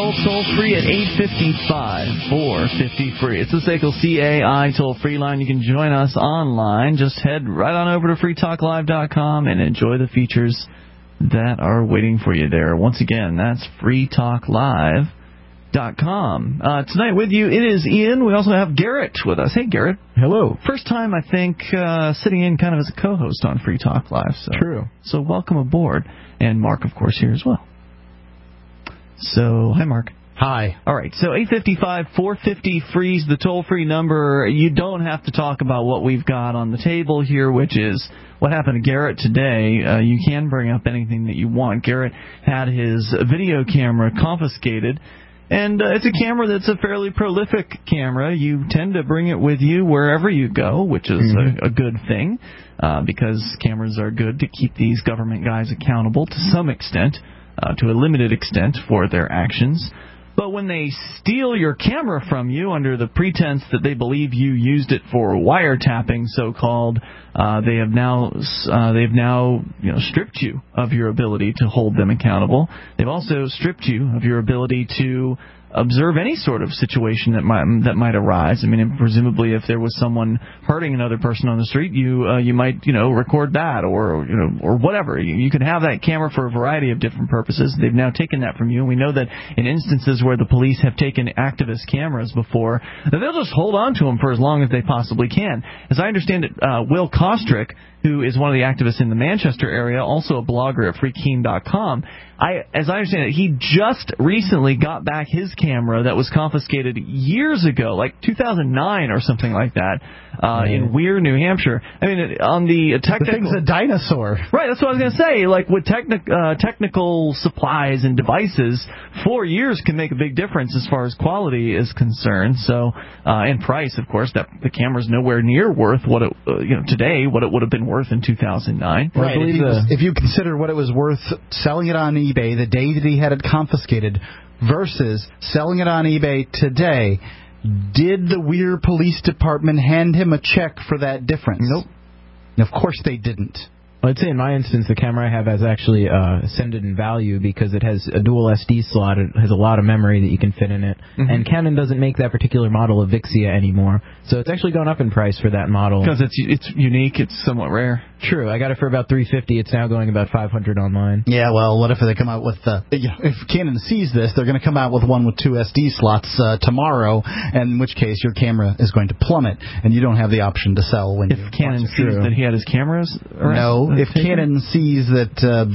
SACL toll-free at 855-450-FREE. It's the SACL CAI toll-free line. You can join us online. Just head right on over to freetalklive.com and enjoy the features that are waiting for you there. Once again, that's freetalklive.com. Tonight with you, it is Ian. We also have Garrett with us. Hey, Garrett. Hello. First time, I think, sitting in kind of as a co-host on Free Talk Live. So, true. So welcome aboard. And Mark, of course, here as well. So, hi, Mark. Hi. All right, so 855-450-FREE is the toll-free number. You don't have to talk about what we've got on the table here, which is what happened to Garrett today. You can bring up anything that you want. Garrett had his video camera confiscated, and it's a camera that's a fairly prolific camera. You tend to bring it with you wherever you go, which is a good thing, because cameras are good to keep these government guys accountable to some extent, to a limited extent for their actions. But when they steal your camera from you under the pretense that they believe you used it for wiretapping, so-called, they have now stripped you of your ability to hold them accountable. They've also stripped you of your ability to observe any sort of situation that might arise. I mean, presumably, if there was someone hurting another person on the street, you might record that or whatever. You could have that camera for a variety of different purposes. They've now taken that from you, and we know that in instances where the police have taken activist cameras before, that they'll just hold on to them for as long as they possibly can. As I understand it, Will Kostrick, who is one of the activists in the Manchester area, also a blogger at freekeen.com, as I understand it, he just recently got back his camera that was confiscated years ago, like 2009 or something like that, in Weir, New Hampshire. I mean, on the technical... The thing's a dinosaur. Right, that's what I was going to say. Like, with technical supplies and devices, 4 years can make a big difference as far as quality is concerned. So, and price, of course, that the camera's nowhere near worth what it, today, what it would have been worth in 2009. Right, if you consider what it was worth selling it on eBay the day that he had it confiscated versus selling it on eBay today, did the Weir Police Department hand him a check for that difference? Nope. And of course they didn't. Well, I'd say in my instance, the camera I have has actually ascended in value because it has a dual SD slot. It has a lot of memory that you can fit in it. And Canon doesn't make that particular model of Vixia anymore. So it's actually gone up in price for that model. Because it's unique. It's somewhat rare. True. I got it for about $350. It's now going about $500 online. Yeah, well, what if they come out with... if Canon sees this, they're going to come out with one with two SD slots tomorrow, and in which case your camera is going to plummet, and you don't have the option to sell when if Canon sees that he had his cameras around? No. If Canon sees that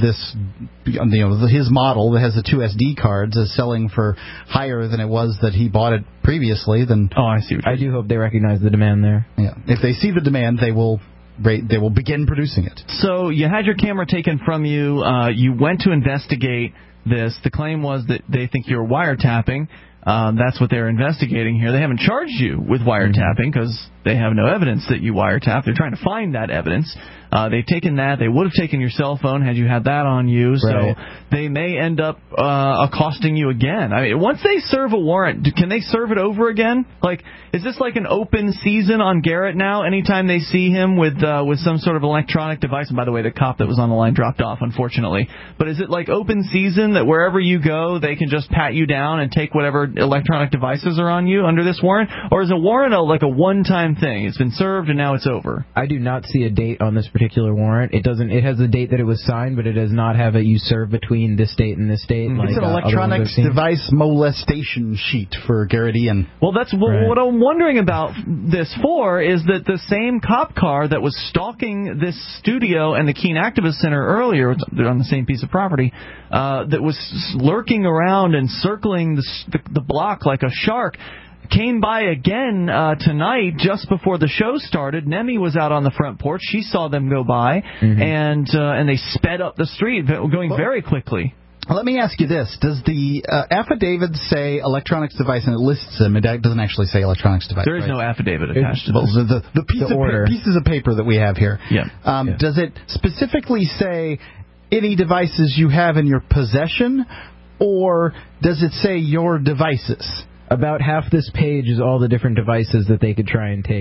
his model that has the two SD cards is selling for higher than it was that he bought it previously, then... Oh, I see. I do hope they recognize the demand there. Yeah. If they see the demand, they will begin producing it. So you had your camera taken from you. You went to investigate this. The claim was that they think you're wiretapping. That's what they're investigating here. They haven't charged you with wiretapping because they have no evidence that you wiretapped. They're trying to find that evidence. They've taken that. They would have taken your cell phone had you had that on you. Right. So they may end up accosting you again. I mean, once they serve a warrant, can they serve it over again? Like, is this like an open season on Garrett now? Anytime they see him with some sort of electronic device, and by the way, the cop that was on the line dropped off, unfortunately. But is it like open season that wherever you go, they can just pat you down and take whatever electronic devices are on you under this warrant? Or is a warrant like a one-time thing? It's been served and now it's over. I do not see a date on this particular warrant. It has the date that it was signed, but it does not have a you serve between this date and this date. It's an electronic device molestation sheet for Garrett Ian. Well, that's what I'm wondering about this for is that the same cop car that was stalking this studio and the Keene Activist Center earlier, they're on the same piece of property, that was lurking around and circling the block like a shark, came by again tonight just before the show started. Nemi was out on the front porch. She saw them go by, and they sped up the street, going very quickly. Let me ask you this. Does the affidavit say electronics device, and it lists them? It doesn't actually say electronics device. There is no affidavit attached to this. The pieces of paper that we have here. Yeah. Does it specifically say any devices you have in your possession, or does it say your devices? About half this page is all the different devices that they could try and take.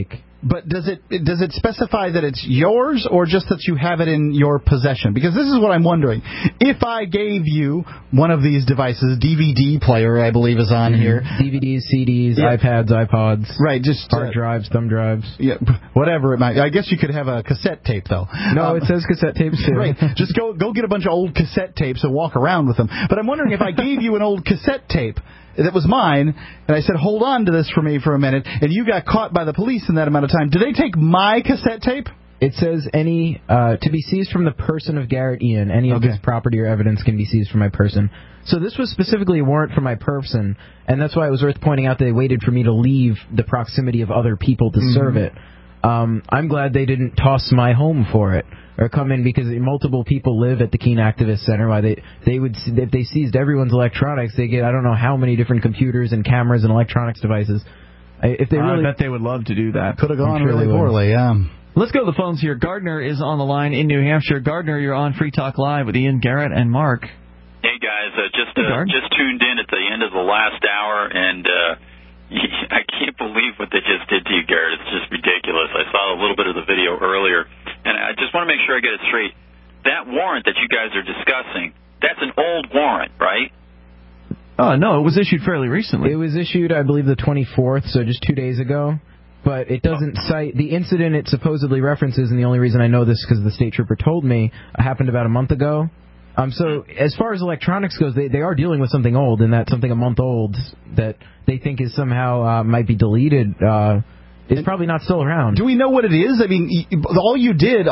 But does it specify that it's yours or just that you have it in your possession? Because this is what I'm wondering. If I gave you one of these devices, DVD player, I believe is on here. DVDs, CDs, iPads, iPods. Right, just hard drives, thumb drives. Yeah, whatever it might. I guess you could have a cassette tape though. No, it says cassette tapes too. Right, just go get a bunch of old cassette tapes and walk around with them. But I'm wondering if I gave you an old cassette tape that was mine, and I said, hold on to this for me for a minute, and you got caught by the police in that amount of time, do they take my cassette tape? It says any to be seized from the person of Garrett Ian. Any of his property or evidence can be seized from my person. So this was specifically a warrant for my person, and that's why it was worth pointing out they waited for me to leave the proximity of other people to serve it. I'm glad they didn't toss my home for it or come in, because multiple people live at the Keene Activist Center. Why they would, if they seized everyone's electronics, they get I don't know how many different computers and cameras and electronics devices. If they really, I bet they would love to do that. Could have gone really poorly. Yeah. Let's go to the phones here. Gardner is on the line in New Hampshire. Gardner, you're on Free Talk Live with Ian, Garrett, and Mark. Hey guys, just tuned in at the end of the last hour, and I can't believe what they just did to you, Garrett. It's just ridiculous. I saw a little bit of the video earlier, and I just want to make sure I get it straight. That warrant that you guys are discussing, that's an old warrant, right? No, it was issued fairly recently. It was issued, I believe, the 24th, so just 2 days ago. But it doesn't cite the incident it supposedly references, and the only reason I know this is because the state trooper told me, happened about a month ago. So as far as electronics goes, they are dealing with something old, and that something a month old that they think is somehow might be deleted is probably not still around. Do we know what it is? I mean, all you did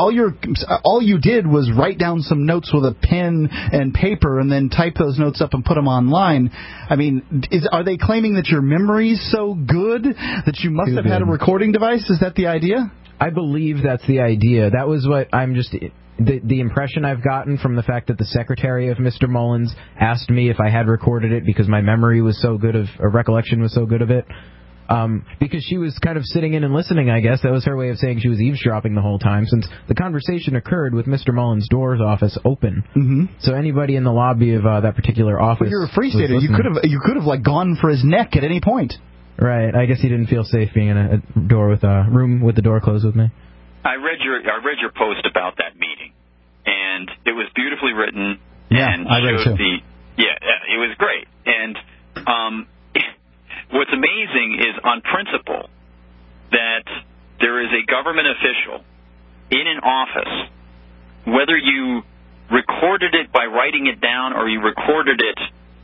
was write down some notes with a pen and paper, and then type those notes up and put them online. I mean, are they claiming that your memory's so good that you must have had a recording device? Is that the idea? I believe that's the idea. That was what I'm just. The impression I've gotten from the fact that the secretary of Mr. Mullins asked me if I had recorded it because my memory was so good recollection was so good of it. Because she was kind of sitting in and listening, I guess. That was her way of saying she was eavesdropping the whole time, since the conversation occurred with Mr. Mullins' door's office open. Mm-hmm. So anybody in the lobby of that particular office. Well, you're a free stater. You could have gone for his neck at any point. Right. I guess he didn't feel safe being in a door with a room with the door closed with me. I read your post about that meeting, and it was beautifully written. Yeah, and I read it too. It was great. And what's amazing is, on principle, that there is a government official in an office, whether you recorded it by writing it down or you recorded it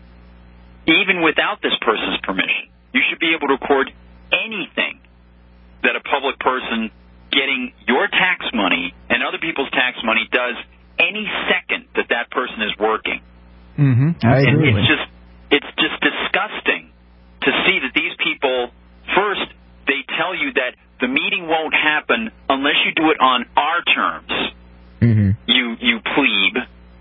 even without this person's permission, you should be able to record anything that a public person getting your tax money and other people's tax money does any second that person is working. Mm-hmm. I agree. It's just disgusting to see that these people, first, they tell you that the meeting won't happen unless you do it on our terms. Mm-hmm. You plebe,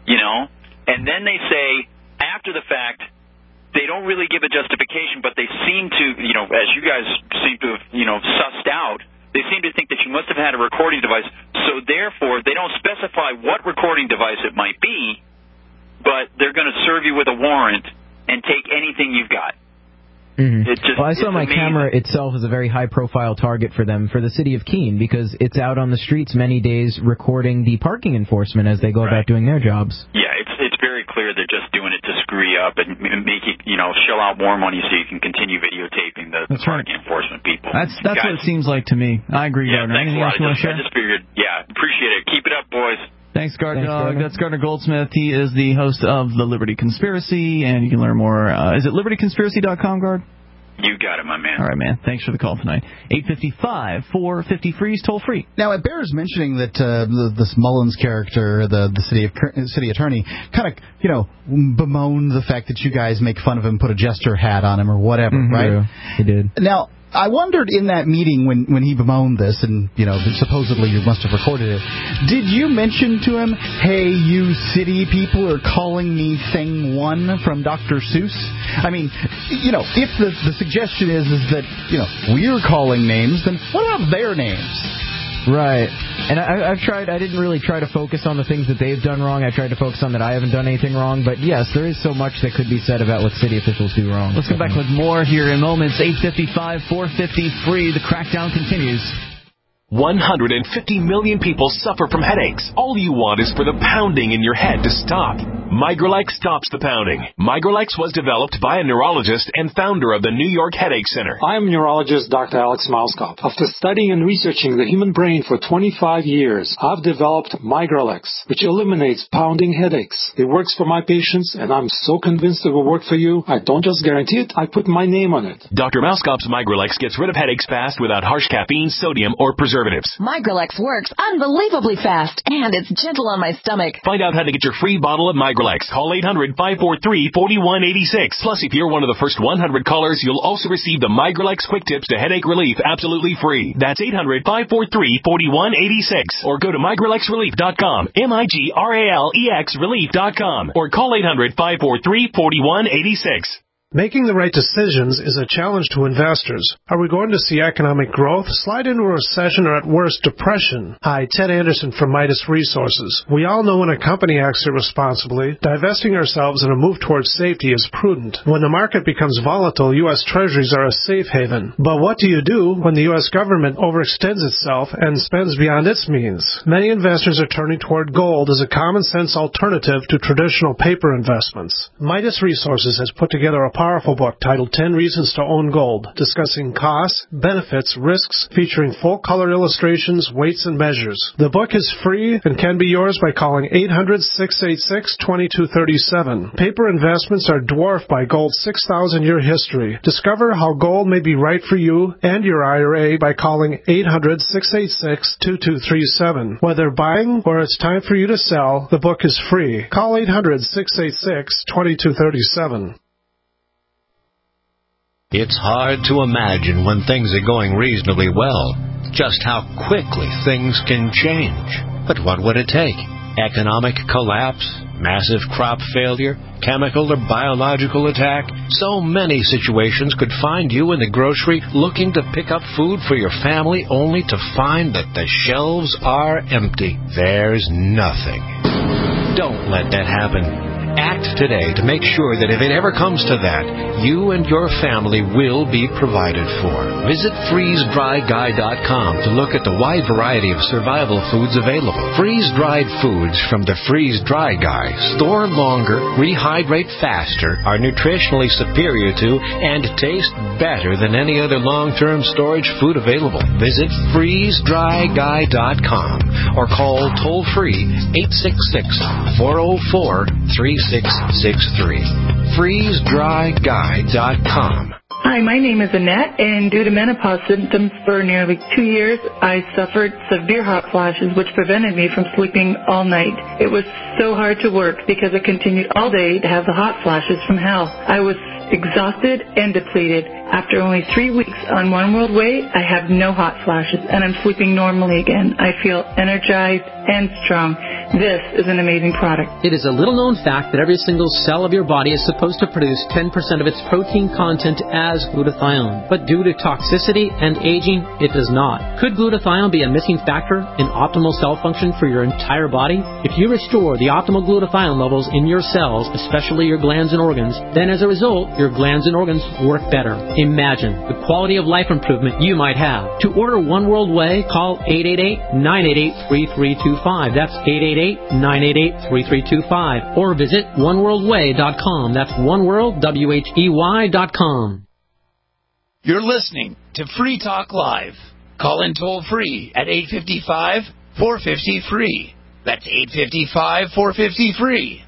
and then they say, after the fact, they don't really give a justification, but they seem to, as you guys seem to have, sussed out, they seem to think that you must have had a recording device, so therefore they don't specify what recording device it might be, but they're going to serve you with a warrant and take anything you've got. Mm-hmm. I saw my camera itself as a very high-profile target for them, for the city of Keene, because it's out on the streets many days recording the parking enforcement as they go about doing their jobs. Yeah, it's very clear they're just doing it to screw you up and make you, shell out more money so you can continue videotaping the parking enforcement people. That's guys, what it seems like to me. I agree, yeah, Gardner. Anything else you want to share? I just figured, appreciate it. Keep it up, boys. Thanks, Gardner. That's Gardner Goldsmith. He is the host of The Liberty Conspiracy, and you can learn more. Is it libertyconspiracy.com, Gard? You got it, my man. All right, man. Thanks for the call tonight. 855-450-FREE is toll free. Now, it bears mentioning that this Mullins character, the city attorney, kind of, bemoaned the fact that you guys make fun of him, put a jester hat on him or whatever, right? Yeah, he did. Now, I wondered in that meeting when he bemoaned this, and supposedly you must have recorded it. Did you mention to him, "Hey, you city people are calling me Thing One from Dr. Seuss"? I mean, if the suggestion is that we're calling names, then what about their names? Right. And I've tried. I didn't really try to focus on the things that they've done wrong. I tried to focus on that I haven't done anything wrong. But yes, there is so much that could be said about what city officials do wrong. Let's come back with more here in moments. 855-450-FREE. The crackdown continues. 150 million people suffer from headaches. All you want is for the pounding in your head to stop. Migralex stops the pounding. Migralex was developed by a neurologist and founder of the New York Headache Center. I am neurologist Dr. Alex Mauskop. After studying and researching the human brain for 25 years, I've developed Migralex, which eliminates pounding headaches. It works for my patients, and I'm so convinced it will work for you. I don't just guarantee it, I put my name on it. Dr. Mauskop's Migralex gets rid of headaches fast without harsh caffeine, sodium, or preservatives. Migralex works unbelievably fast, and it's gentle on my stomach. Find out how to get your free bottle of Migralex. Call 800-543-4186. Plus, if you're one of the first 100 callers, you'll also receive the Migralex Quick Tips to Headache Relief absolutely free. That's 800-543-4186. Or go to migralexrelief.com, MIGRALEX relief.com. Or call 800-543-4186. Making the right decisions is a challenge to investors. Are we going to see economic growth, slide into a recession, or at worst, depression? Hi, Ted Anderson from Midas Resources. We all know when a company acts irresponsibly, divesting ourselves in a move towards safety is prudent. When the market becomes volatile, U.S. Treasuries are a safe haven. But what do you do when the U.S. government overextends itself and spends beyond its means? Many investors are turning toward gold as a common-sense alternative to traditional paper investments. Midas Resources has put together a powerful book titled 10 Reasons to Own Gold, discussing costs, benefits, risks, featuring full-color illustrations, weights, and measures. The book is free and can be yours by calling 800-686-2237. Paper investments are dwarfed by gold's 6,000-year history. Discover how gold may be right for you and your IRA by calling 800-686-2237. Whether buying or it's time for you to sell, the book is free. Call 800-686-2237. It's hard to imagine when things are going reasonably well, just how quickly things can change. But what would it take? Economic collapse? Massive crop failure? Chemical or biological attack? So many situations could find you in the grocery looking to pick up food for your family only to find that the shelves are empty. There's nothing. Don't let that happen. Act today to make sure that if it ever comes to that, you and your family will be provided for. Visit freezedryguy.com to look at the wide variety of survival foods available. Freeze-dried foods from the Freeze Dry Guy store longer, rehydrate faster, are nutritionally superior to, and taste better than any other long-term storage food available. Visit freezedryguy.com or call toll-free 866-404-3663. FreezeDryGuy.com. Hi, my name is Annette, and due to menopause symptoms for nearly 2 years, I suffered severe hot flashes, which prevented me from sleeping all night. It was so hard to work because I continued all day to have the hot flashes from hell. I was exhausted and depleted. After only 3 weeks on One World Way, I have no hot flashes, and I'm sleeping normally again. I feel energized and strong. This is an amazing product. It is a little-known fact that every single cell of your body is supposed to produce 10% of its protein content as glutathione. But due to toxicity and aging, it does not. Could glutathione be a missing factor in optimal cell function for your entire body? If you restore the optimal glutathione levels in your cells, especially your glands and organs, then as a result, your glands and organs work better. Imagine the quality of life improvement you might have. To order One World Way, call 888-988-3325. That's 888-988-3325. Or visit oneworldway.com. That's oneworldwhey.com. You're listening to Free Talk Live. Call in toll free at 855-450-FREE. That's 855-450-FREE.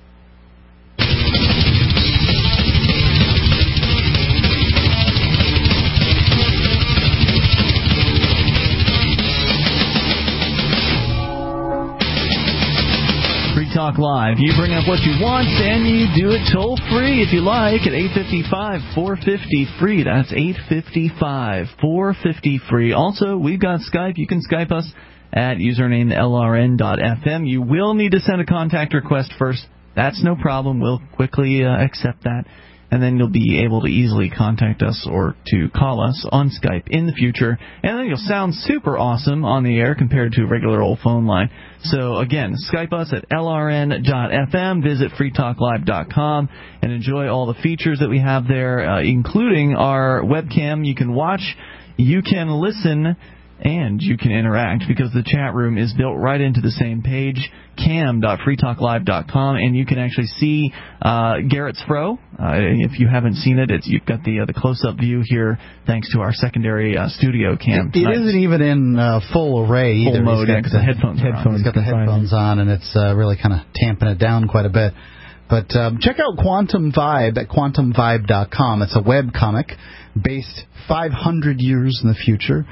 Talk Live. You bring up what you want, and you do it toll-free if you like at 855-450-FREE. That's 855-450-FREE. Also, we've got Skype. You can Skype us at username LRN.FM. You will need to send a contact request first. That's no problem. We'll quickly accept that. And then you'll be able to easily contact us or to call us on Skype in the future. And then you'll sound super awesome on the air compared to a regular old phone line. So, again, Skype us at LRN.FM, visit freetalklive.com, and enjoy all the features that we have there, including our webcam. You can watch, you can listen and you can interact because the chat room is built right into the same page, cam.freetalklive.com, and you can actually see Garrett's fro. If you haven't seen it, you've got the close-up view here thanks to our secondary studio cam. It isn't even in full array either. Full mode, because the headphones are on. He's got the headphones on, and it's really kind of tamping it down quite a bit. But check out Quantum Vibe at quantumvibe.com. It's a web comic based 500 years in the future.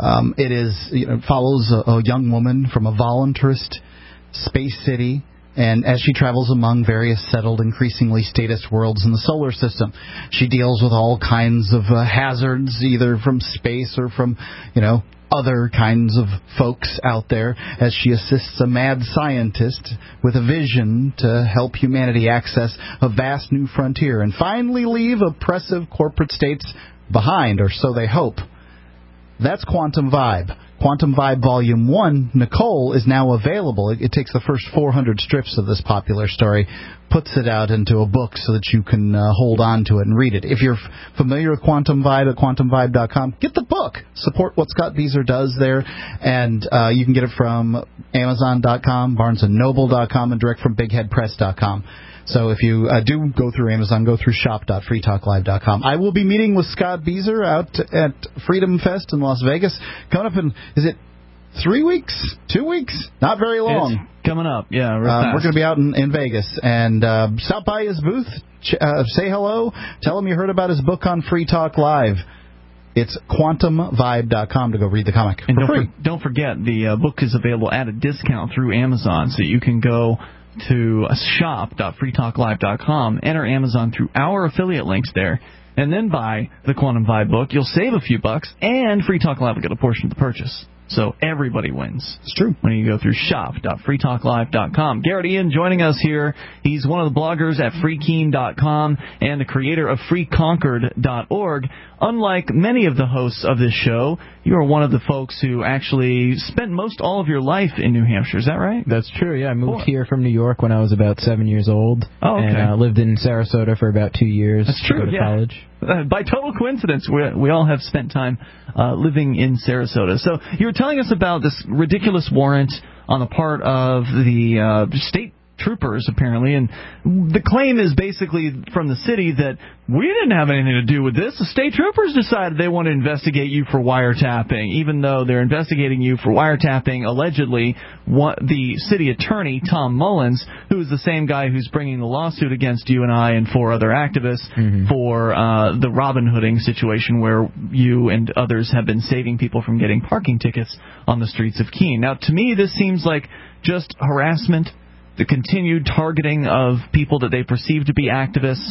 It follows a young woman from a voluntarist space city, and as she travels among various settled, increasingly statist worlds in the solar system, she deals with all kinds of hazards, either from space or from, other kinds of folks out there, as she assists a mad scientist with a vision to help humanity access a vast new frontier and finally leave oppressive corporate states behind, or so they hope. That's Quantum Vibe. Quantum Vibe Volume 1, Nicole, is now available. It takes the first 400 strips of this popular story, puts it out into a book so that you can hold on to it and read it. If you're familiar with Quantum Vibe at quantumvibe.com, get the book. Support what Scott Bieser does there. And you can get it from Amazon.com, BarnesandNoble.com, and direct from BigHeadPress.com. So if you do go through Amazon, go through shop.freetalklive.com. I will be meeting with Scott Bieser out at Freedom Fest in Las Vegas. Coming up in, is it 3 weeks? 2 weeks? Not very long. It's coming up, yeah. We're going to be out in Vegas. And stop by his booth, say hello, tell him you heard about his book on Free Talk Live. It's quantumvibe.com to go read the comic. And don't forget, the book is available at a discount through Amazon, so you can go to shop.freetalklive.com, enter Amazon through our affiliate links there, and then buy the Quantum Vibe book. You'll save a few bucks, and Free Talk Live will get a portion of the purchase. So everybody wins. It's true. When you go through shop.freetalklive.com. Garrett Ian joining us here. He's one of the bloggers at freekeen.com and the creator of freeconcord.org. Unlike many of the hosts of this show, you are one of the folks who actually spent most all of your life in New Hampshire. Is that right? That's true, yeah. I moved here from New York when I was about 7 years old. Oh, okay. And lived in Sarasota for about 2 years. That's true, to go to college. By total coincidence, we all have spent time living in Sarasota. So you were telling us about this ridiculous warrant on the part of the state troopers, apparently, and the claim is basically from the city that we didn't have anything to do with this. The state troopers decided they want to investigate you for wiretapping, even though they're investigating you for wiretapping, allegedly, the city attorney, Tom Mullins, who is the same guy who's bringing the lawsuit against you and I and 4 other activists for the Robin Hooding situation where you and others have been saving people from getting parking tickets on the streets of Keene. Now, to me, this seems like just harassment, the continued targeting of people that they perceive to be activists.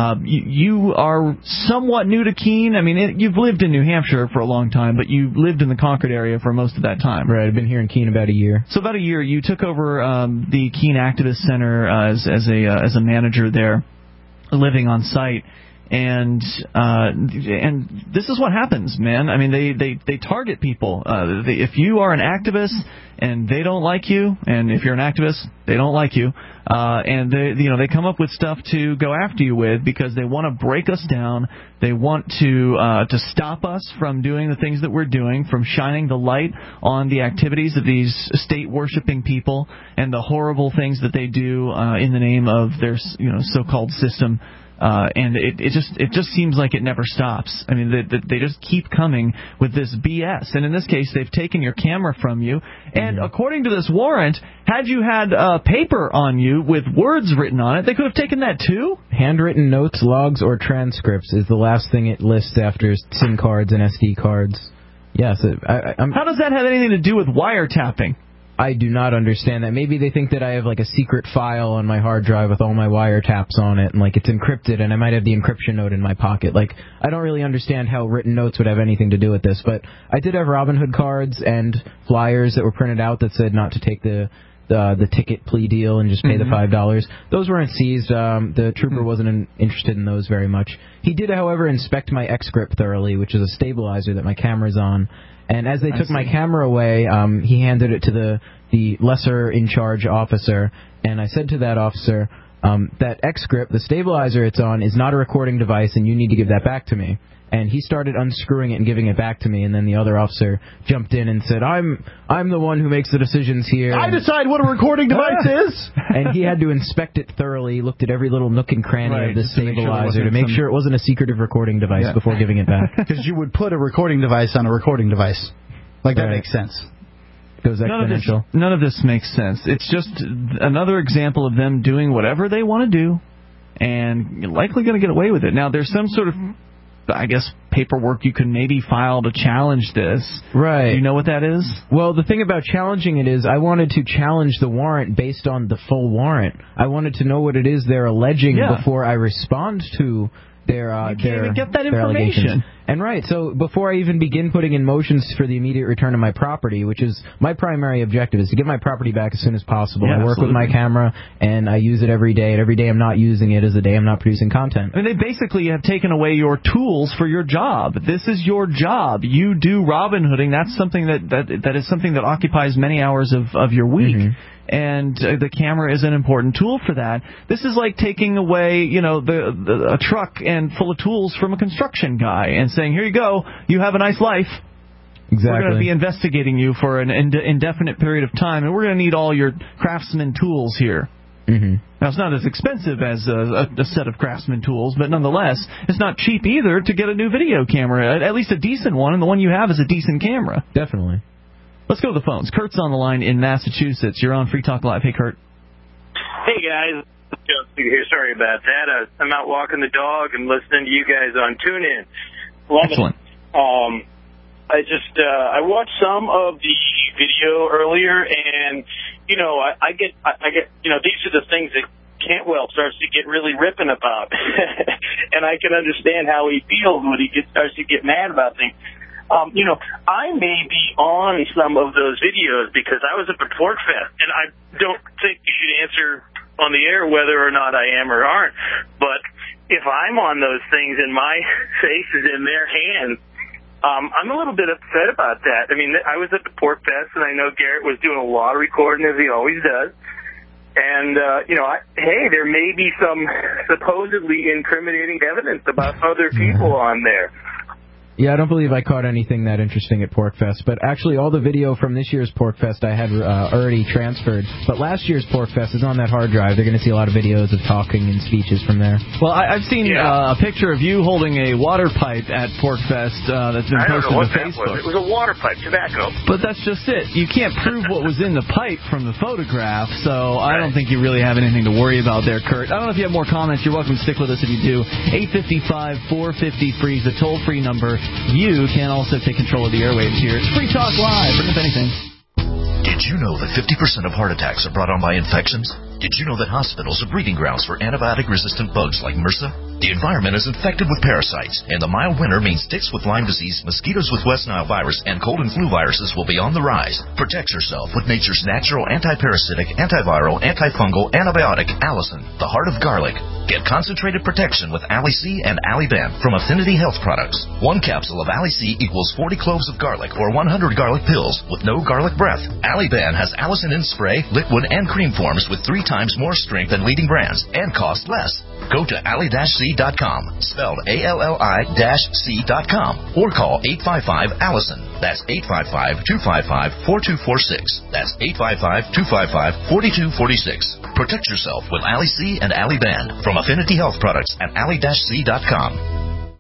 You are somewhat new to Keene. I mean, you've lived in New Hampshire for a long time, but you lived in the Concord area for most of that time. Right, I've been here in Keene about a year. So about a year, you took over the Keene Activist Center as a manager there, living on site. And this is what happens, man. I mean, they target people. If you are an activist and they don't like you, and if you're an activist, they don't like you, and they come up with stuff to go after you with because they want to break us down. They want to stop us from doing the things that we're doing, from shining the light on the activities of these state-worshipping people and the horrible things that they do in the name of their so-called system. And it just seems like it never stops. I mean, they just keep coming with this BS. And in this case, they've taken your camera from you. And according to this warrant, had you had paper on you with words written on it, they could have taken that too? Handwritten notes, logs, or transcripts is the last thing it lists after SIM cards and SD cards. Yes. How does that have anything to do with wiretapping? I do not understand that. Maybe they think that I have like a secret file on my hard drive with all my wiretaps on it, and like it's encrypted, and I might have the encryption note in my pocket. Like, I don't really understand how written notes would have anything to do with this, but I did have Robinhood cards and flyers that were printed out that said not to take the ticket plea deal and just pay the $5. Those weren't seized. The trooper wasn't interested in those very much. He did, however, inspect my X-Grip thoroughly, which is a stabilizer that my camera's on. And as they took my camera away, he handed it to the lesser in-charge officer, and I said to that officer, that X grip, the stabilizer it's on, is not a recording device, and you need to give that back to me. And he started unscrewing it and giving it back to me, and then the other officer jumped in and said, I'm the one who makes the decisions here. I decide what a recording device is! And he had to inspect it thoroughly, looked at every little nook and cranny of the stabilizer to make sure it wasn't a secretive recording device before giving it back. Because you would put a recording device on a recording device. Like, that makes sense. Goes exponential. None of this makes sense. It's just another example of them doing whatever they want to do, and you're likely going to get away with it. Now, there's some sort of, I guess, paperwork you can maybe file to challenge this. Right. Do you know what that is? Well, the thing about challenging it is I wanted to challenge the warrant based on the full warrant. I wanted to know what it is they're alleging before I respond to their you can't even get that information. And so before I even begin putting in motions for the immediate return of my property, which is my primary objective, is to get my property back as soon as possible. I work with my camera, and I use it every day, and every day I'm not using it is the day I'm not producing content. I mean, they basically have taken away your tools for your job. This is your job. You do Robin Hooding. That's something that is something that occupies many hours of your week. Mm-hmm. And the camera is an important tool for that. This is like taking away, a truck and full of tools from a construction guy and saying, here you go, you have a nice life. Exactly. We're going to be investigating you for an indefinite period of time, and we're going to need all your craftsman tools here. Mm-hmm. Now, it's not as expensive as a set of craftsman tools, but nonetheless, it's not cheap either to get a new video camera, at least a decent one, and the one you have is a decent camera. Definitely. Let's go to the phones. Kurt's on the line in Massachusetts. You're on Free Talk Live. Hey, Kurt. Hey, guys. Here. Sorry about that. I'm out walking the dog and listening to you guys on TuneIn. Excellent. I watched some of the video earlier, and I get these are the things that Cantwell starts to get really ripping about, and I can understand how he feels when he starts to get mad about things. I may be on some of those videos because I was up at Pork Fest, and I don't think you should answer on the air whether or not I am or aren't. But if I'm on those things and my face is in their hands, I'm a little bit upset about that. I mean, I was at the Pork Fest, and I know Garrett was doing a lot of recording, as he always does. And, hey, there may be some supposedly incriminating evidence about other people on there. Yeah, I don't believe I caught anything that interesting at PorkFest, but actually all the video from this year's PorkFest I had already transferred. But last year's PorkFest is on that hard drive. They're going to see a lot of videos of talking and speeches from there. Well, I've seen a picture of you holding a water pipe at PorkFest that's been posted to Facebook. It was a water pipe, tobacco. But that's just it. You can't prove what was in the pipe from the photograph, so I don't think you really have anything to worry about there, Kurt. I don't know if you have more comments. You're welcome to stick with us if you do. 855-450-FREE is the toll-free number. You can also take control of the airwaves here. It's Free Talk Live. Bring up anything. Did you know that 50% of heart attacks are brought on by infections? Did you know that hospitals are breeding grounds for antibiotic-resistant bugs like MRSA? The environment is infected with parasites, and the mild winter means ticks with Lyme disease, mosquitoes with West Nile virus, and cold and flu viruses will be on the rise. Protect yourself with nature's natural anti-parasitic, antiviral, antifungal antibiotic, Allison, the heart of garlic. Get concentrated protection with Ali-C and Ali-Ben from Affinity Health Products. One capsule of Ali-C equals 40 cloves of garlic or 100 garlic pills with no garlic breath. Ali-Ben has Allison in spray, liquid, and cream forms with 3 times more strength than leading brands and cost less. Go to ally-c.com, spelled ALLI-C.com, or call 855-ALLISON. That's 855-255-4246. That's 855-255-4246. Protect yourself with Ali-C and Ali-Ben from Affinity Health Products at ally-c.com.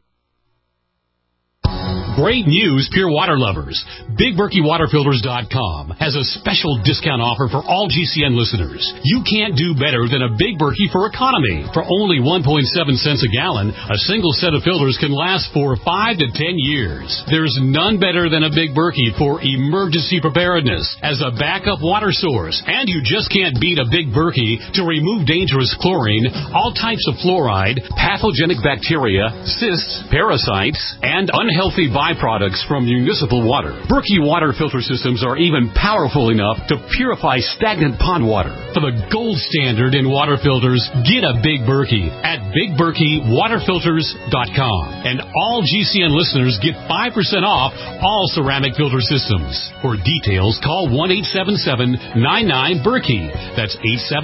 Great news, pure water lovers. BigBerkeyWaterFilters.com has a special discount offer for all GCN listeners. You can't do better than a Big Berkey for economy. For only 1.7 cents a gallon, a single set of filters can last for 5 to 10 years. There's none better than a Big Berkey for emergency preparedness as a backup water source. And you just can't beat a Big Berkey to remove dangerous chlorine, all types of fluoride, pathogenic bacteria, cysts, parasites, and unhealthy body byproducts from municipal water. Berkey water filter systems are even powerful enough to purify stagnant pond water. For the gold standard in water filters, get a Big Berkey at BigBerkeyWaterFilters.com. And all GCN listeners get 5% off all ceramic filter systems. For details, call 1-877-99-BERKEY. That's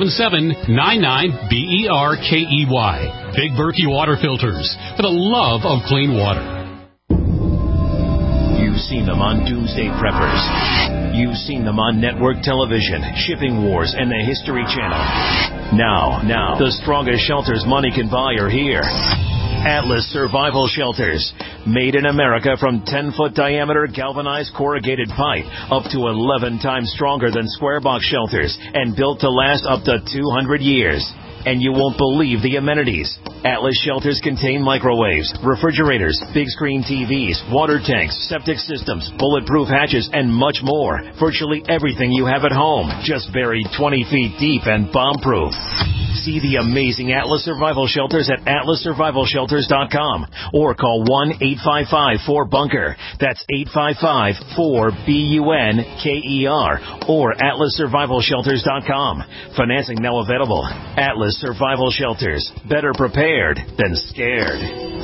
877-99-BERKEY. Big Berkey Water Filters, for the love of clean water. You've seen them on Doomsday Preppers. You've seen them on network television, Shipping Wars, and the History Channel. Now, the strongest shelters money can buy are here. Atlas Survival Shelters. Made in America from 10-foot diameter galvanized corrugated pipe, up to 11 times stronger than square box shelters, and built to last up to 200 years. And you won't believe the amenities. Atlas shelters contain microwaves, refrigerators, big screen TVs, water tanks, septic systems, bulletproof hatches, and much more. Virtually everything you have at home, just buried 20 feet deep and bomb-proof. See the amazing Atlas Survival Shelters at atlassurvivalshelters.com or call 1-855-4BUNKER. That's 855-4BUNKER or atlassurvivalshelters.com. Financing now available. Atlas Survival Shelters. Better prepared than scared.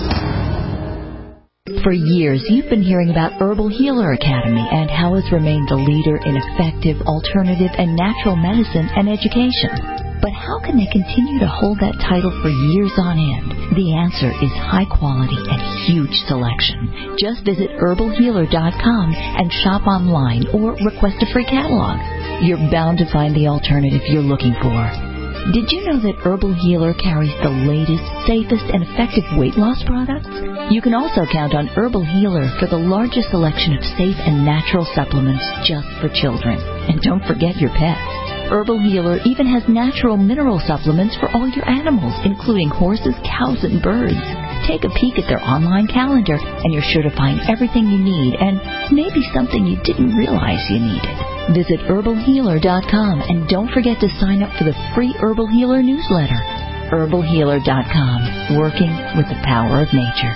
For years, you've been hearing about Herbal Healer Academy and how it's remained the leader in effective, alternative, and natural medicine and education. But how can they continue to hold that title for years on end? The answer is high quality and huge selection. Just visit herbalhealer.com and shop online or request a free catalog. You're bound to find the alternative you're looking for. Did you know that Herbal Healer carries the latest, safest, and effective weight loss products? You can also count on Herbal Healer for the largest selection of safe and natural supplements just for children. And don't forget your pets. Herbal Healer even has natural mineral supplements for all your animals, including horses, cows, and birds. Take a peek at their online calendar, and you're sure to find everything you need and maybe something you didn't realize you needed. Visit herbalhealer.com and don't forget to sign up for the free Herbal Healer newsletter. herbalhealer.com, working with the power of nature.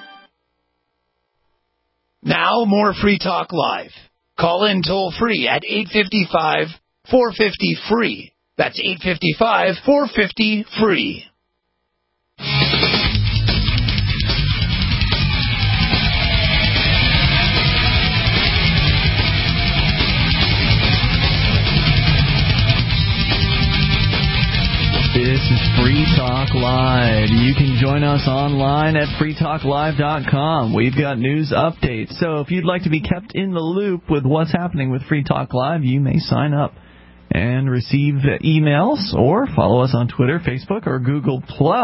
Now more Free Talk Live. Call in toll free at 855-450-FREE. That's 855-450-FREE. This is Free Talk Live. You can join us online at freetalklive.com. We've got news updates. So if you'd like to be kept in the loop with what's happening with Free Talk Live, you may sign up and receive emails or follow us on Twitter, Facebook, or Google+.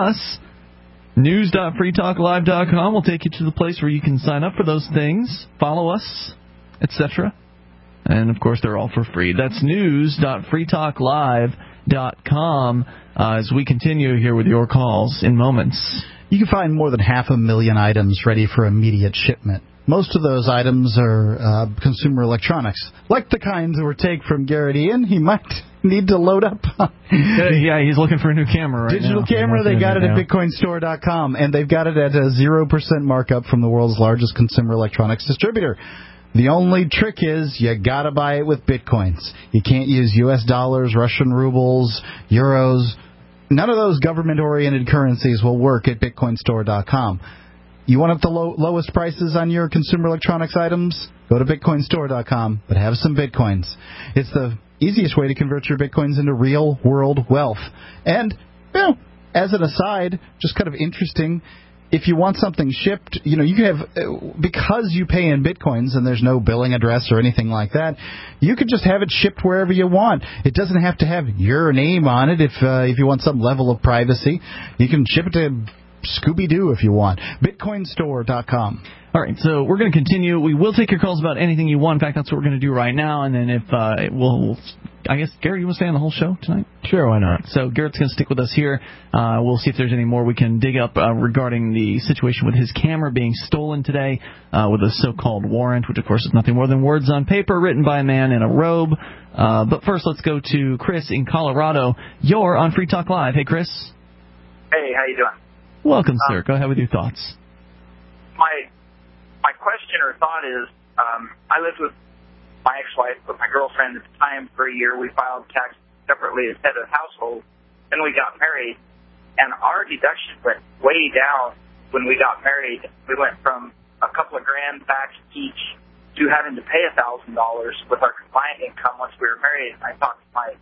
News.freetalklive.com will take you to the place where you can sign up for those things, follow us, etc. And, of course, they're all for free. That's news.freetalklive.com as we continue here with your calls in moments. You can find more than 500,000 items ready for immediate shipment. Most of those items are consumer electronics, like the kinds that were taken from Garrett Ian. He might need to load up. Yeah, he's looking for a new camera right Digital now. camera, they got it at BitcoinStore.com, and they've got it at a 0% markup from the world's largest consumer electronics distributor. The only trick is you got to buy it with Bitcoins. You can't use U.S. dollars, Russian rubles, euros. None of those government-oriented currencies will work at BitcoinStore.com. You want the lowest prices on your consumer electronics items? Go to BitcoinStore.com, but have some Bitcoins. It's the easiest way to convert your Bitcoins into real-world wealth. And, as an aside, just kind of interesting, if you want something shipped, you can have, because you pay in Bitcoins and there's no billing address or anything like that, you could just have it shipped wherever you want. It doesn't have to have your name on it if you want some level of privacy. You can ship it to Scooby-Doo if you want. BitcoinStore.com. All right, so we're going to continue. We will take your calls about anything you want. In fact, that's what we're going to do right now. And then I guess, Garrett, you want to stay on the whole show tonight? Sure, why not? So Garrett's going to stick with us here. We'll see if there's any more we can dig up regarding the situation with his camera being stolen today with a so-called warrant, which, of course, is nothing more than words on paper written by a man in a robe. But first, let's go to Chris in Colorado. You're on Free Talk Live. Hey, Chris. Hey, how you doing? Welcome, sir. Go ahead with your thoughts. My my question or thought is, I lived with my ex-wife, with my girlfriend at the time for a year. We filed taxes separately as head of the household. Then we got married, and our deduction went way down when we got married. We went from a couple of grand back each to having to pay $1,000 with our combined income once we were married. I talked to my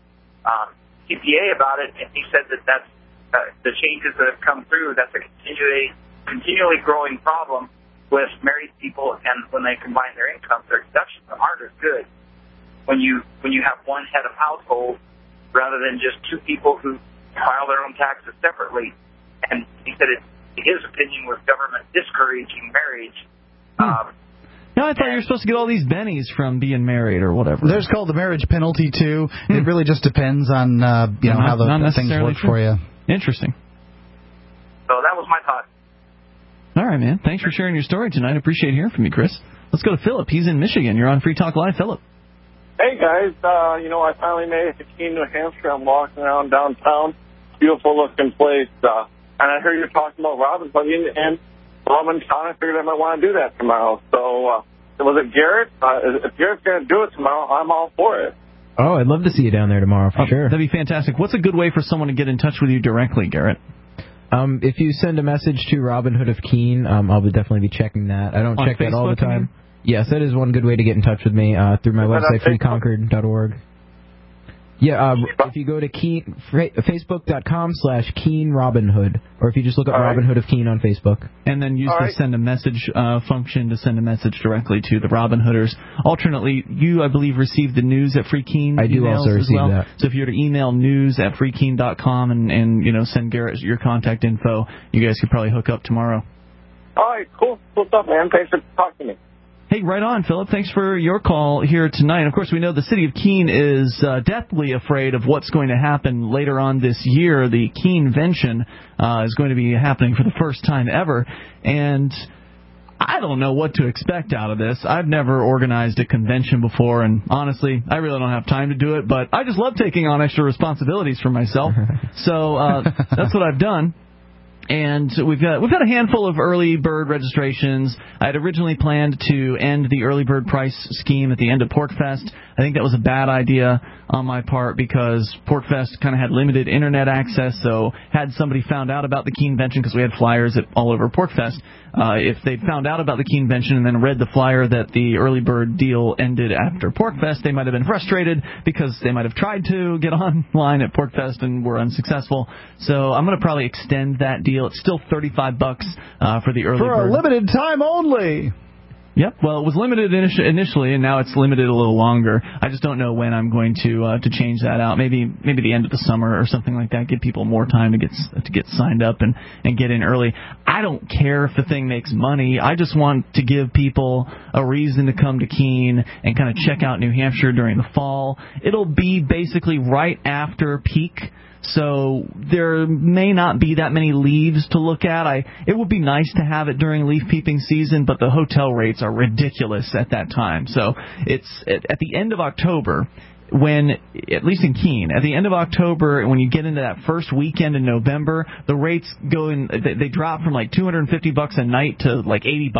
CPA about it, and he said that that's the changes that have come through. That's a continually growing problem with married people, and when they combine their incomes, their deductions aren't as good. When you have one head of household rather than just two people who file their own taxes separately. And he said his opinion was government discouraging marriage. No, I thought you were supposed to get all these bennies from being married or whatever. There's called the marriage penalty, too. It really just depends on how the things work for you. Interesting. So that was my thought. All right, man. Thanks for sharing your story tonight. I appreciate hearing from you, Chris. Let's go to Philip. He's in Michigan. You're on Free Talk Live. Philip. Hey, guys. I finally made it to Keene, New Hampshire. I'm walking around downtown. Beautiful-looking place. And I heard you talking about Robin hugging and Robin Town. I figured I might want to do that tomorrow. So was it Garrett? If Garrett's going to do it tomorrow, I'm all for it. Oh, I'd love to see you down there tomorrow for sure. That'd be fantastic. What's a good way for someone to get in touch with you directly, Garrett? If you send a message to Robin Hood of Keene, I'll definitely be checking that. I don't check that all the time. Yes, that is one good way to get in touch with me through my website, freeconcord.org. Yeah, if you go to Keene, facebook.com/Keene Robin Hood, or if you just look up Robin Hood of Keene on Facebook. And then use the send a message function to send a message directly to the Robin Hooders. Alternately, you, I believe, receive the news at Free Keene. I do also receive that. So if you were to email news@freekeene.com and send Garrett your contact info, you guys could probably hook up tomorrow. All right, cool stuff, man. Thanks for talking to me. Hey, right on, Philip. Thanks for your call here tonight. Of course, we know the city of Keene is deathly afraid of what's going to happen later on this year. The Keenevention is going to be happening for the first time ever, and I don't know what to expect out of this. I've never organized a convention before, and honestly, I really don't have time to do it, but I just love taking on extra responsibilities for myself. So that's what I've done. And we've got a handful of early bird registrations. I had originally planned to end the early bird price scheme at the end of PorcFest. I think that was a bad idea on my part because PorcFest kind of had limited internet access. So had somebody found out about the Keenevention, because we had flyers all over PorcFest, if they found out about the Keenevention and then read the flyer that the early bird deal ended after PorcFest, they might have been frustrated because they might have tried to get online at PorcFest and were unsuccessful. So I'm going to probably extend that deal. It's still $35 for the early bird. For a limited time only. Yep. Well, it was limited initially, and now it's limited a little longer. I just don't know when I'm going to change that out. Maybe the end of the summer or something like that. Give people more time to get signed up and get in early. I don't care if the thing makes money. I just want to give people a reason to come to Keene and kind of check out New Hampshire during the fall. It'll be basically right after peak. So there may not be that many leaves to look at. It would be nice to have it during leaf peeping season, but the hotel rates are ridiculous at that time. So it's at the end of October, when, at least in Keene, at the end of October, when you get into that first weekend in November, the rates they drop from like $250 a night to like $80.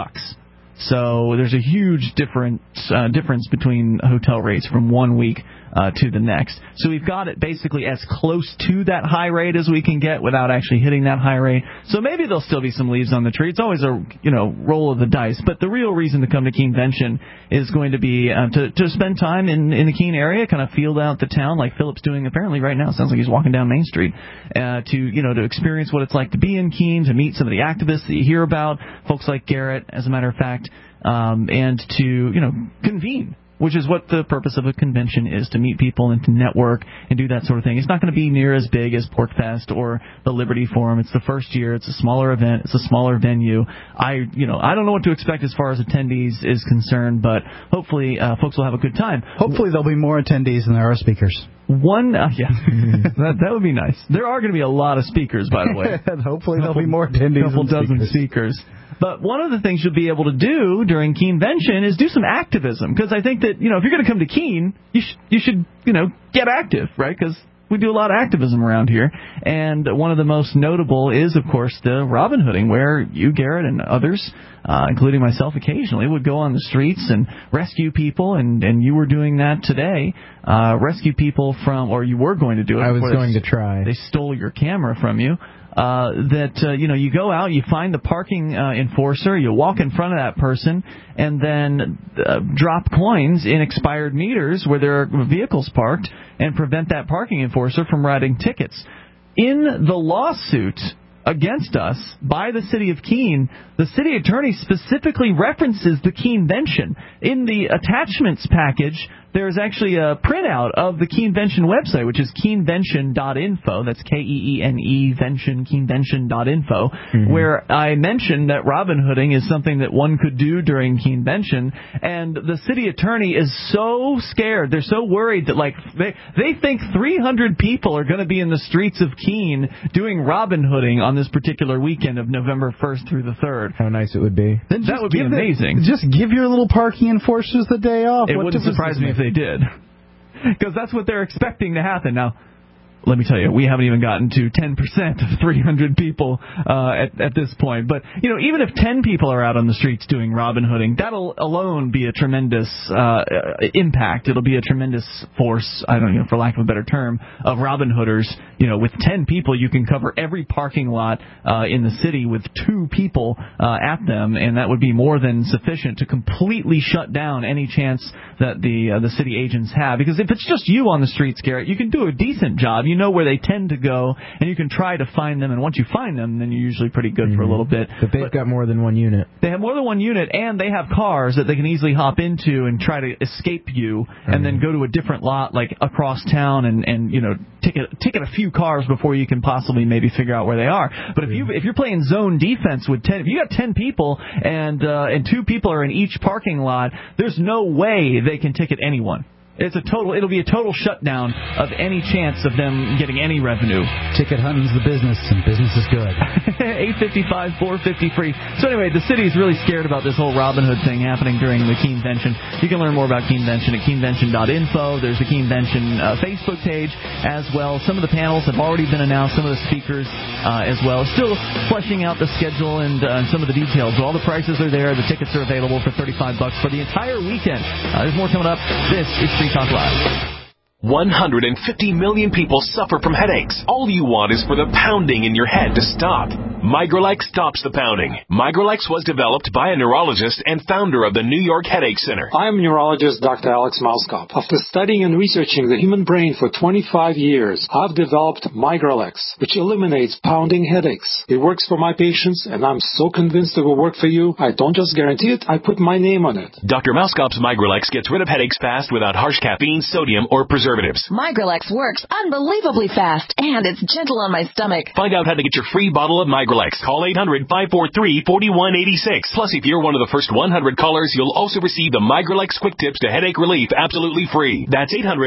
So there's a huge difference between hotel rates from one week to the next. So we've got it basically as close to that high rate as we can get without actually hitting that high rate. So maybe there'll still be some leaves on the tree. It's always a roll of the dice. But the real reason to come to Keenevention is going to be to spend time in the Keene area, kind of feel out the town like Philip's doing apparently right now. Sounds like he's walking down Main Street to experience what it's like to be in Keene, to meet some of the activists that you hear about, folks like Garrett, as a matter of fact, and to convene, which is what the purpose of a convention is, to meet people and to network and do that sort of thing. It's not going to be near as big as PorcFest or the Liberty Forum. It's the first year. It's a smaller event. It's a smaller venue. I don't know what to expect as far as attendees is concerned, but hopefully folks will have a good time. Hopefully there'll be more attendees than there are speakers. That would be nice. There are going to be a lot of speakers, by the way. Hopefully there'll be more attendees. A couple dozen speakers. But one of the things you'll be able to do during Keenevention is do some activism, because I think that if you're going to come to Keene, you should get active, right? Because we do a lot of activism around here, and one of the most notable is, of course, the Robin Hooding, where you, Garrett, and others, including myself occasionally, would go on the streets and rescue people, and you were doing that today. Rescue people from, or you were going to do it. I was going to try. They stole your camera from you. You go out, you find the parking enforcer, you walk in front of that person, and then drop coins in expired meters where there are vehicles parked and prevent that parking enforcer from writing tickets. In the lawsuit against us by the city of Keene, the city attorney specifically references the Keenevention. In the attachments package, there's actually a printout of the Keenevention website, which is keenevention.info. That's K-E-E-N-E, Vention, keenevention.info, where I mentioned that Robin Hooding is something that one could do during Keenevention, and the city attorney is so scared, they're so worried that, like, they think 300 people are going to be in the streets of Keene doing Robin Hooding on this particular weekend of November 1st through the 3rd. How nice it would be. That would be amazing. Just give your little parking enforcers the day off. It wouldn't surprise me if they did, because that's what they're expecting to happen. Now, let me tell you, we haven't even gotten to 10% of 300 people at this point. But, even if 10 people are out on the streets doing Robin Hooding, that'll alone be a tremendous impact. It'll be a tremendous force, for lack of a better term, of Robin Hooders. With 10 people, you can cover every parking lot in the city with 2 people at them, and that would be more than sufficient to completely shut down any chance that the city agents have. Because if it's just you on the streets, Garrett, you can do a decent job. You know where they tend to go, and you can try to find them, and once you find them, then you're usually pretty good for a little bit. But they've got more than one unit. They have more than one unit, and they have cars that they can easily hop into and try to escape you, and then go to a different lot, like across town, and ticket a few cars before you can possibly maybe figure out where they are. But if you're playing zone defense with 10, if you got 10 people and 2 people are in each parking lot, there's no way they can ticket anyone. It'll be a total shutdown of any chance of them getting any revenue. Ticket hunting's the business, and business is good. 855, 450 free. So anyway, the city is really scared about this whole Robin Hood thing happening during the Keenevention. You can learn more about Keenevention at keenevention.info. There's the Keenevention Facebook page as well. Some of the panels have already been announced, some of the speakers as well. Still fleshing out the schedule and some of the details. So all the prices are there. The tickets are available for $35 for the entire weekend. There's more coming up. This is Free Talk Live. 150 million people suffer from headaches. All you want is for the pounding in your head to stop. Migralex stops the pounding. Migralex was developed by a neurologist and founder of the New York Headache Center. I am neurologist Dr. Alex Mauskop. After studying and researching the human brain for 25 years, I've developed Migralex, which eliminates pounding headaches. It works for my patients, and I'm so convinced it will work for you. I don't just guarantee it, I put my name on it. Dr. Mauskop's Migralex gets rid of headaches fast without harsh caffeine, sodium, or preservatives. Migralex works unbelievably fast, and it's gentle on my stomach. Find out how to get your free bottle of Migralex. Call 800-543-4186. Plus, if you're one of the first 100 callers, you'll also receive the Migralex Quick Tips to Headache Relief absolutely free. That's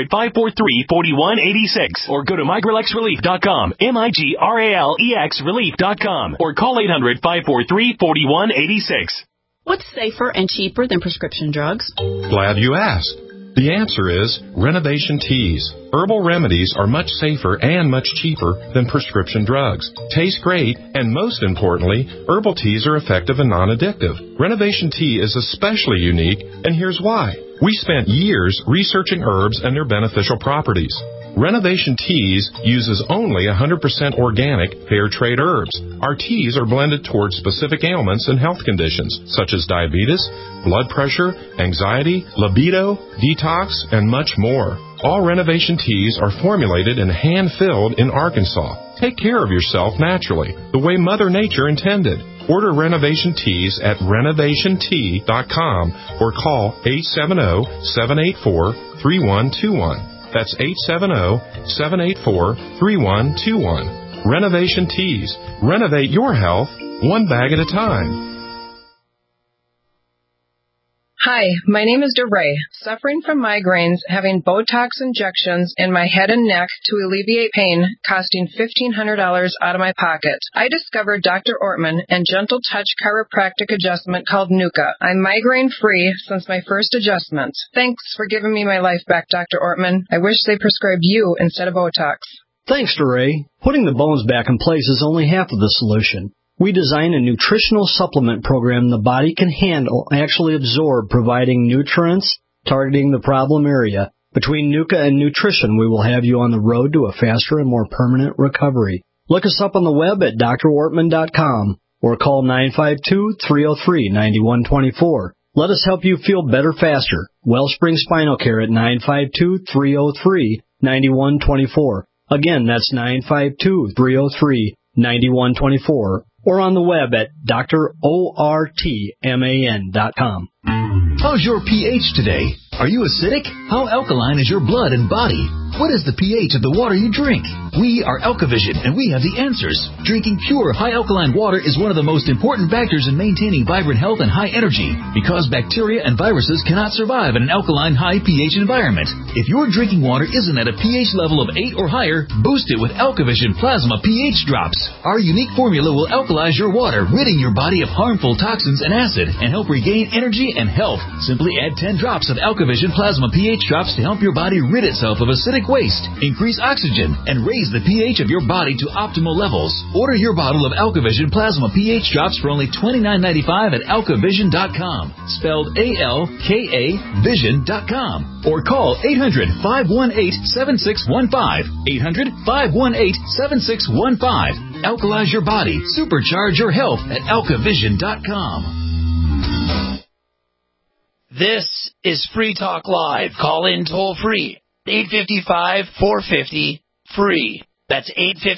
800-543-4186. Or go to migralexrelief.com, MIGRALEX relief.com. Or call 800-543-4186. What's safer and cheaper than prescription drugs? Glad you asked. The answer is Renovation Teas. Herbal remedies are much safer and much cheaper than prescription drugs. Taste great, and most importantly, herbal teas are effective and non-addictive. Renovation Tea is especially unique, and here's why. We spent years researching herbs and their beneficial properties. Renovation Teas uses only 100% organic, fair trade herbs. Our teas are blended towards specific ailments and health conditions, such as diabetes, blood pressure, anxiety, libido, detox, and much more. All Renovation Teas are formulated and hand-filled in Arkansas. Take care of yourself naturally, the way Mother Nature intended. Order Renovation Teas at renovationtea.com or call 870-784-3121. That's 870-784-3121. Renovation Teas. Renovate your health one bag at a time. Hi, my name is DeRay, suffering from migraines, having Botox injections in my head and neck to alleviate pain, costing $1,500 out of my pocket. I discovered Dr. Ortman and Gentle Touch chiropractic adjustment called Nuka. I'm migraine-free since my first adjustment. Thanks for giving me my life back, Dr. Ortman. I wish they prescribed you instead of Botox. Thanks, DeRay. Putting the bones back in place is only half of the solution. We design a nutritional supplement program the body can handle, actually absorb, providing nutrients, targeting the problem area. Between Nuka and nutrition, we will have you on the road to a faster and more permanent recovery. Look us up on the web at drortman.com or call 952-303-9124. Let us help you feel better faster. Wellspring Spinal Care at 952-303-9124. Again, that's 952-303-9124. Or on the web at drortman.com. How's your pH today? Are you acidic? How alkaline is your blood and body? What is the pH of the water you drink? We are AlkaVision, and we have the answers. Drinking pure, high-alkaline water is one of the most important factors in maintaining vibrant health and high energy, because bacteria and viruses cannot survive in an alkaline, high pH environment. If your drinking water isn't at a pH level of 8 or higher, boost it with AlkaVision Plasma pH Drops. Our unique formula will alkalize your water, ridding your body of harmful toxins and acid, and help regain energy and health. Simply add 10 drops of AlkaVision Plasma pH Drops to help your body rid itself of acidic waste, increase oxygen, and raise the pH of your body to optimal levels. Order your bottle of AlkaVision Plasma pH Drops for only $29.95 at alkavision.com, spelled A-L-K-A Vision.com, or call 800-518-7615, 800-518-7615. Alkalize your body, supercharge your health at alkavision.com. This is Free Talk Live. Call in toll free. 855-450-FREE. That's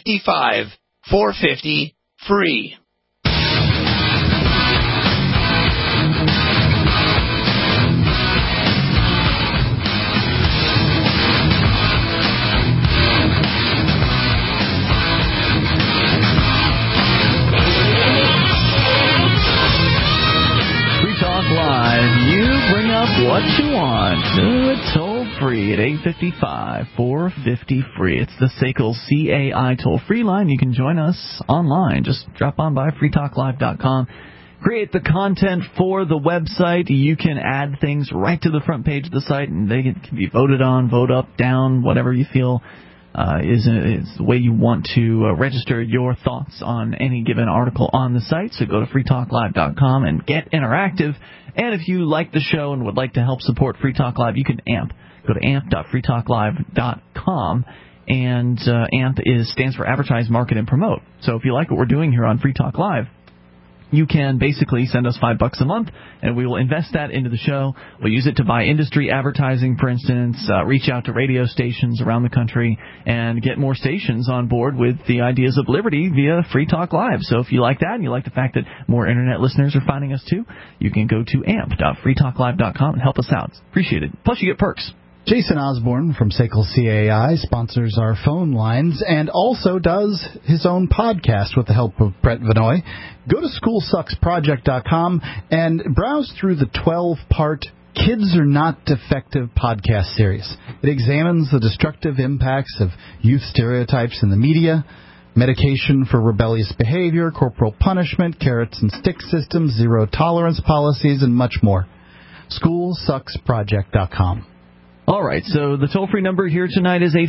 855-450-FREE. What you want? Do it toll free at 855-450-FREE. It's the SACL CAI toll free line. You can join us online. Just drop on by freetalklive.com. Create the content for the website. You can add things right to the front page of the site, and they can be voted on, vote up, down, whatever you feel is the way you want to register your thoughts on any given article on the site. So go to freetalklive.com and get interactive. And if you like the show and would like to help support Free Talk Live, you can AMP. Go to amp.freetalklive.com. And AMP stands for Advertise, Market, and Promote. So if you like what we're doing here on Free Talk Live, you can basically send us $5 a month, and we will invest that into the show. We'll use it to buy industry advertising, for instance, reach out to radio stations around the country, and get more stations on board with the ideas of liberty via Free Talk Live. So if you like that, and you like the fact that more Internet listeners are finding us too, you can go to amp.freetalklive.com and help us out. Appreciate it. Plus, you get perks. Jason Osborne from SACL CAI sponsors our phone lines and also does his own podcast with the help of Brett Vinoy. Go to SchoolSucksProject.com and browse through the 12-part Kids Are Not Defective podcast series. It examines the destructive impacts of youth stereotypes in the media, medication for rebellious behavior, corporal punishment, carrots and stick systems, zero-tolerance policies, and much more. SchoolSucksProject.com. All right, so the toll-free number here tonight is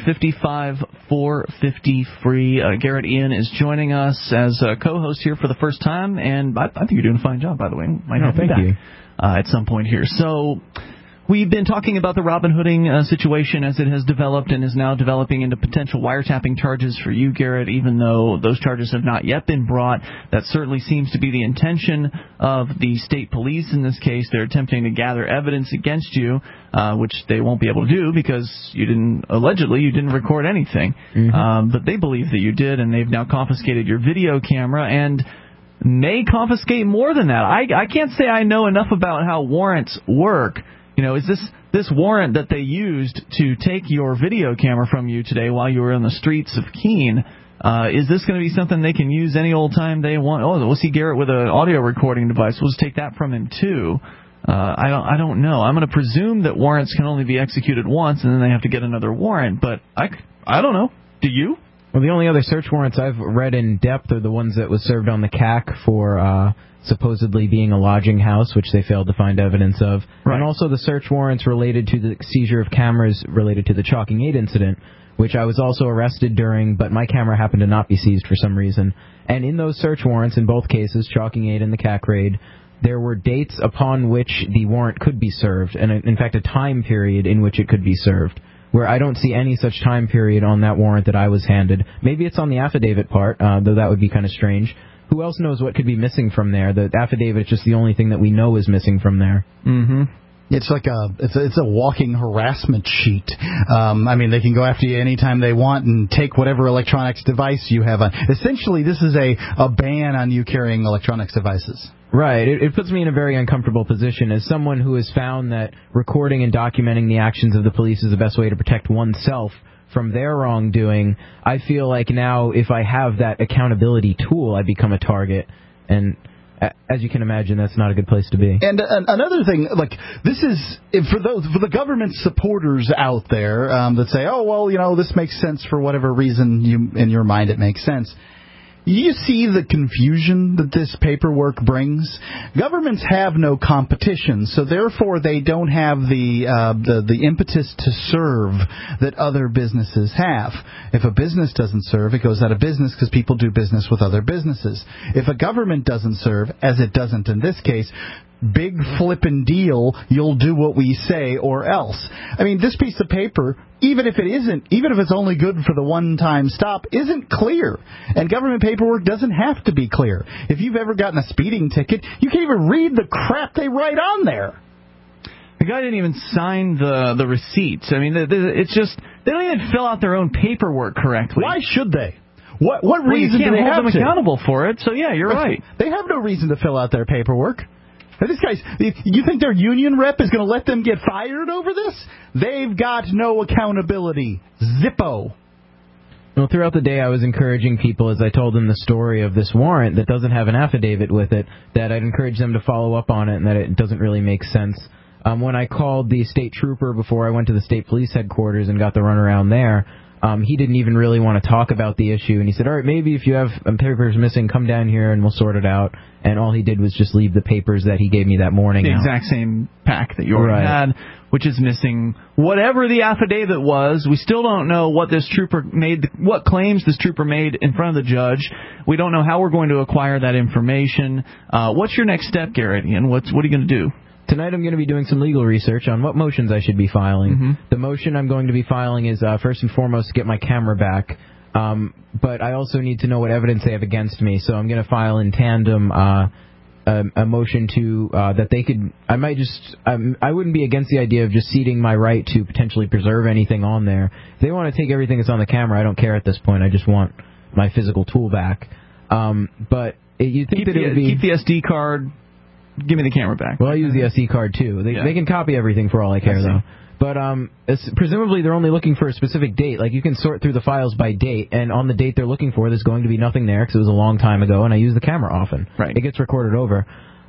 855-450-FREE. Garrett Ian is joining us as a co-host here for the first time, and I think you're doing a fine job, by the way. Might have thank you. At some point here. So we've been talking about the Robin Hooding situation as it has developed and is now developing into potential wiretapping charges for you, Garrett, even though those charges have not yet been brought. That certainly seems to be the intention of the state police in this case. They're attempting to gather evidence against you, which they won't be able to do because you didn't record anything. Mm-hmm. But they believe that you did, and they've now confiscated your video camera and may confiscate more than that. I can't say I know enough about how warrants work. You know, is this warrant that they used to take your video camera from you today while you were in the streets of Keene, is this going to be something they can use any old time they want? Oh, we'll see Garrett with an audio recording device. We'll just take that from him, too. I don't know. I'm going to presume that warrants can only be executed once, and then they have to get another warrant. But I don't know. Do you? Well, the only other search warrants I've read in depth are the ones that was served on the CAC for supposedly being a lodging house, which they failed to find evidence of, and also the search warrants related to the seizure of cameras related to the Chalking 8 incident, which I was also arrested during, but my camera happened to not be seized for some reason. And in those search warrants, in both cases, Chalking 8 and the CAC raid, there were dates upon which the warrant could be served, and in fact a time period in which it could be served, where I don't see any such time period on that warrant that I was handed. Maybe it's on the affidavit part, though that would be kind of strange. Who else knows what could be missing from there? The affidavit is just the only thing that we know is missing from there. Mm-hmm. It's like it's a walking harassment sheet. I mean, they can go after you anytime they want and take whatever electronics device you have on. Essentially, this is a ban on you carrying electronics devices. Right. It puts me in a very uncomfortable position as someone who has found that recording and documenting the actions of the police is the best way to protect oneself from their wrongdoing. I feel like now if I have that accountability tool, I become a target. And as you can imagine, that's not a good place to be. And another thing, like, this is, for the government supporters out there that say, oh, well, this makes sense for whatever reason in your mind it makes sense. You see the confusion that this paperwork brings? Governments have no competition, so therefore they don't have the impetus to serve that other businesses have. If a business doesn't serve, it goes out of business because people do business with other businesses. If a government doesn't serve, as it doesn't in this case, big flippin' deal, you'll do what we say or else. I mean, this piece of paper, even if it's only good for the one-time stop, isn't clear. And government paperwork doesn't have to be clear. If you've ever gotten a speeding ticket, you can't even read the crap they write on there. The guy didn't even sign the receipts. I mean, it's just, they don't even fill out their own paperwork correctly. Why should they? What reason do they have to? You can't hold them accountable for it, so yeah, you're right. They have no reason to fill out their paperwork. This guy's, you think their union rep is going to let them get fired over this? They've got no accountability. Zippo. Well, throughout the day I was encouraging people, as I told them the story of this warrant that doesn't have an affidavit with it, that I'd encourage them to follow up on it and that it doesn't really make sense. When I called the state trooper before I went to the state police headquarters and got the runaround there, he didn't even really want to talk about the issue, and he said, all right, maybe if you have papers missing, come down here and we'll sort it out. And all he did was just leave the papers that he gave me that morning The exact same pack that you already had, which is missing whatever the affidavit was. We still don't know what this trooper made, what claims this trooper made in front of the judge. We don't know how we're going to acquire that information. What's your next step, Garrett? And what are you going to do? Tonight I'm going to be doing some legal research on what motions I should be filing. Mm-hmm. The motion I'm going to be filing is, first and foremost, to get my camera back. But I also need to know what evidence they have against me, so I'm going to file in tandem a motion to that they could. I wouldn't be against the idea of just ceding my right to potentially preserve anything on there. If they want to take everything that's on the camera, I don't care at this point. I just want my physical tool back. But you think that it would be keep the SD card. Give me the camera back. Well, I use the SD card too. They can copy everything for all I care, though. But presumably they're only looking for a specific date. Like, you can sort through the files by date, and on the date they're looking for, there's going to be nothing there because it was a long time ago, and I use the camera often. Right. It gets recorded over.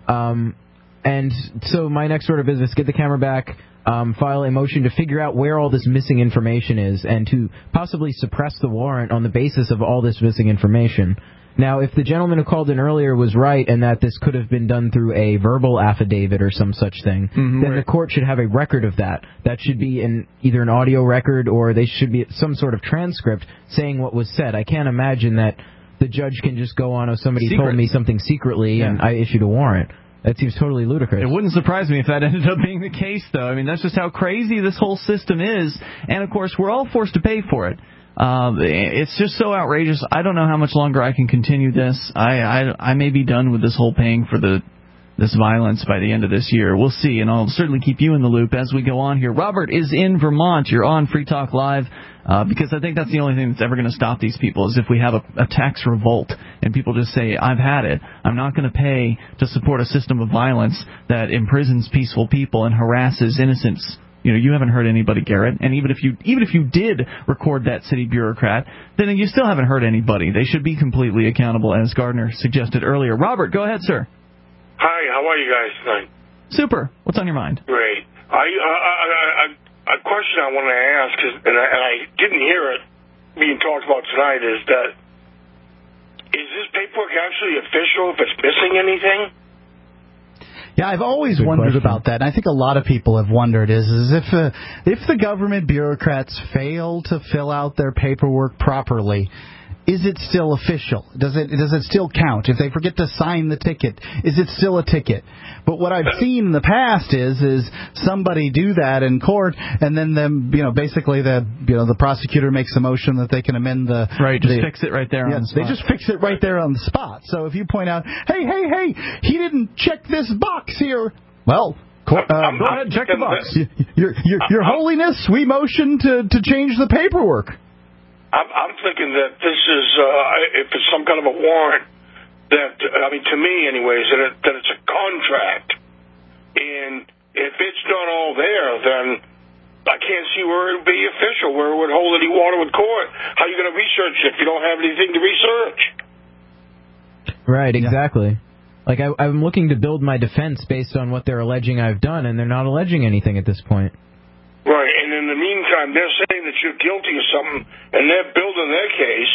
And so my next order of business, get the camera back, file a motion to figure out where all this missing information is, and to possibly suppress the warrant on the basis of all this missing information. Now, if the gentleman who called in earlier was right and that this could have been done through a verbal affidavit or some such thing, then the court should have a record of that. That should be either an audio record or they should be some sort of transcript saying what was said. I can't imagine that the judge can just go on, somebody told me something secretly and I issued a warrant. That seems totally ludicrous. It wouldn't surprise me if that ended up being the case, though. I mean, that's just how crazy this whole system is. And, of course, we're all forced to pay for it. It's just so outrageous. I don't know how much longer I can continue this. I may be done with this whole paying for this violence by the end of this year. We'll see, and I'll certainly keep you in the loop as we go on here. Robert is in Vermont. You're on Free Talk Live, because I think that's the only thing that's ever going to stop these people is if we have a tax revolt and people just say, I've had it. I'm not going to pay to support a system of violence that imprisons peaceful people and harasses innocents. You haven't hurt anybody, Garrett. And even if you did record that city bureaucrat, then you still haven't hurt anybody. They should be completely accountable, as Gardner suggested earlier. Robert, go ahead, sir. Hi, how are you guys tonight? Super. What's on your mind? Great. A question I want to ask, and I didn't hear it being talked about tonight, is this paperwork actually official if it's missing anything? Yeah, I've always wondered about that, and I think a lot of people have wondered is if the government bureaucrats fail to fill out their paperwork properly, is it still official? Does it still count? If they forget to sign the ticket, is it still a ticket? But what I've seen in the past is somebody do that in court, and then basically the prosecutor makes a motion that they can amend the fix it right there on the spot. They just fix it right there on the spot. So if you point out, hey, he didn't check this box here. Well, go ahead, check the box. Your Holiness, we motion to change the paperwork. I'm thinking that this is, if it's some kind of a warrant, to me anyways, that it's a contract. And if it's not all there, then I can't see where it would be official, where it would hold any water with court. How are you going to research it if you don't have anything to research? Right, exactly. Like, I'm looking to build my defense based on what they're alleging I've done, and they're not alleging anything at this point. Right, and in the meantime, they're saying that you're guilty of something, and they're building their case,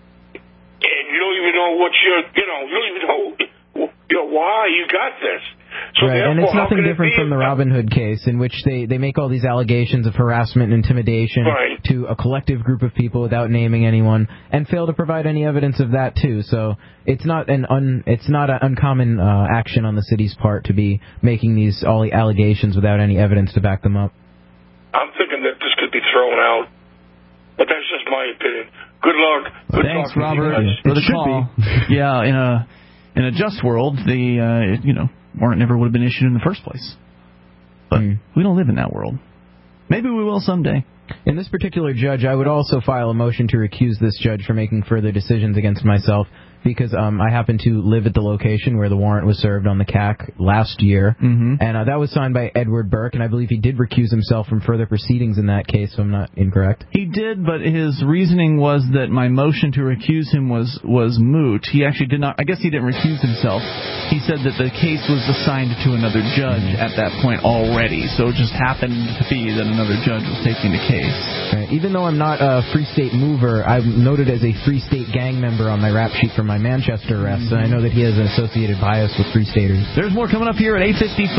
and you don't even know you don't even know why you got this. So right, and it's nothing different from the Robin Hood case, in which they make all these allegations of harassment and intimidation to a collective group of people without naming anyone, and fail to provide any evidence of that too. So it's not an uncommon action on the city's part to be making these all the allegations without any evidence to back them up. I'm thinking that this could be thrown out, but that's just my opinion. Good luck. Thanks, Robert, for the call. Yeah, in a just world, the warrant never would have been issued in the first place. But we don't live in that world. Maybe we will someday. In this particular judge, I would also file a motion to recuse this judge for making further decisions against myself, because I happen to live at the location where the warrant was served on the CAC last year, and that was signed by Edward Burke, and I believe he did recuse himself from further proceedings in that case, so I'm not incorrect. He did, but his reasoning was that my motion to recuse him was moot. He actually did not, I guess he didn't recuse himself. He said that the case was assigned to another judge at that point already, so it just happened to be that another judge was taking the case. Right. Even though I'm not a Free State mover, I'm noted as a Free State gang member on my rap sheet for my Manchester arrest, and I know that he has an associated bias with Free Staters. There's more coming up here at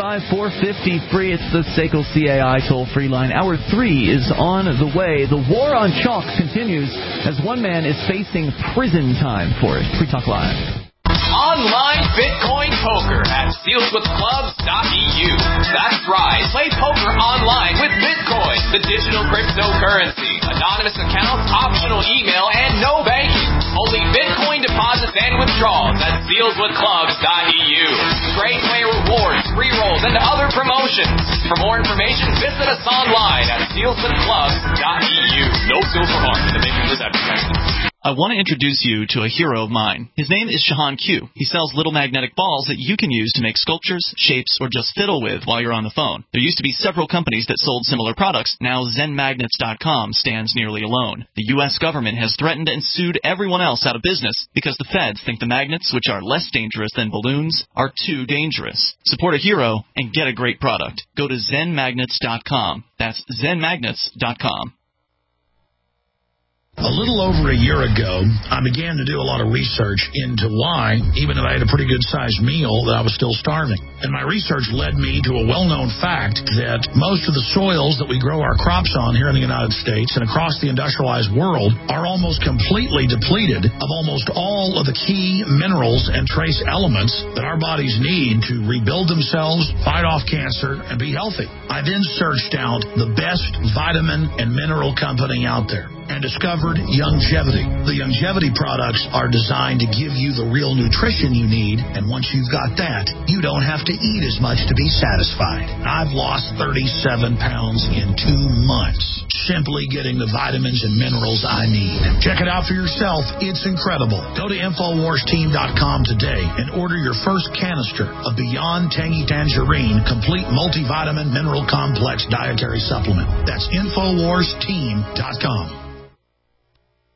855-450 free. It's the SACL CAI toll-free line. Hour 3 is on the way. The war on chalk continues as one man is facing prison time for it. Free Talk Live. Online Bitcoin poker at sealswithclubs.eu. That's right. Play poker online with Bitcoin, the digital cryptocurrency. Anonymous accounts, optional email, and no banking. Only Bitcoin deposits and withdrawals at sealswithclubs.eu. Great play rewards, free rolls, and other promotions. For more information, visit us online at sealswithclubs.eu. No silver harm in the making of this advertisement. I want to introduce you to a hero of mine. His name is Shahan Q. He sells little magnetic balls that you can use to make sculptures, shapes, or just fiddle with while you're on the phone. There used to be several companies that sold similar products. Now ZenMagnets.com stands nearly alone. The U.S. government has threatened and sued everyone else out of business because the feds think the magnets, which are less dangerous than balloons, are too dangerous. Support a hero and get a great product. Go to ZenMagnets.com. That's ZenMagnets.com. A little over a year ago, I began to do a lot of research into why, even though I had a pretty good-sized meal, that I was still starving. And my research led me to a well-known fact that most of the soils that we grow our crops on here in the United States and across the industrialized world are almost completely depleted of almost all of the key minerals and trace elements that our bodies need to rebuild themselves, fight off cancer, and be healthy. I then searched out the best vitamin and mineral company out there and discovered Youngevity. The Youngevity products are designed to give you the real nutrition you need, and once you've got that, you don't have to eat as much to be satisfied. I've lost 37 pounds in 2 months, simply getting the vitamins and minerals I need. Check it out for yourself. It's incredible. Go to InfoWarsTeam.com today and order your first canister of Beyond Tangy Tangerine Complete Multivitamin Mineral Complex Dietary Supplement. That's InfoWarsTeam.com.